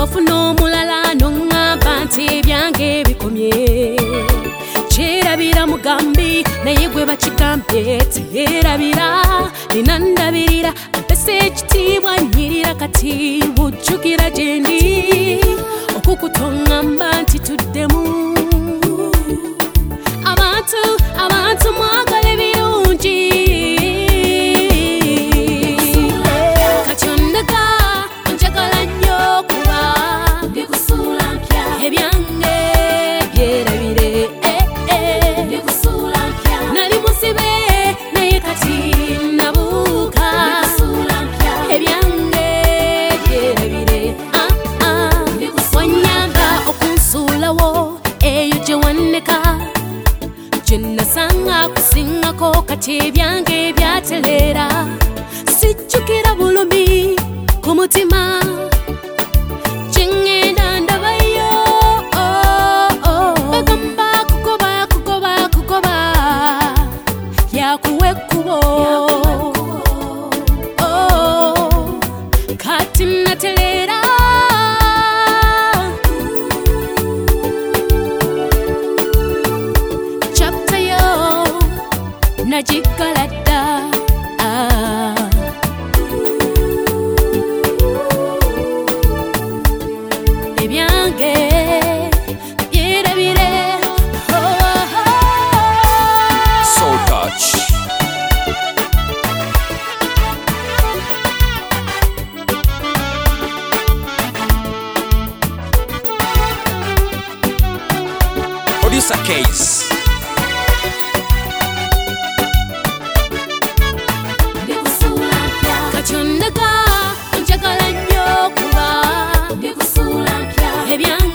nofuna omulala noŋŋamba nti ebyange bikomye kyerabira mugambi naye gwe bakigambye teyeerabira nina ndabirira ampesa ekitiibwa nnyirira kati bujjukira gye ndi okukutoŋŋamba nti tuddemu abantu mwagala ebirungi kati ondaga onjagala nnyo kuba ndikusuula mpya ebyange byerabire ndikusuula mpya nali musibe naye kati nabuuka ndikusuula mpya ebyange byerabire wanyamba okunsuulawo eyo gye wanneka gye nasanga kusingako kati ebyange byateleera sijjukira bulumi ku mutima gye ŋŋenda ndabayo bagamba kugoba yakuwa ekkubo kati nateleera nagigaladda ebyange byerabire Soul Touch. Producer Case. Ondaga onjagala nnyo kuba ndikusuula mpya ebyange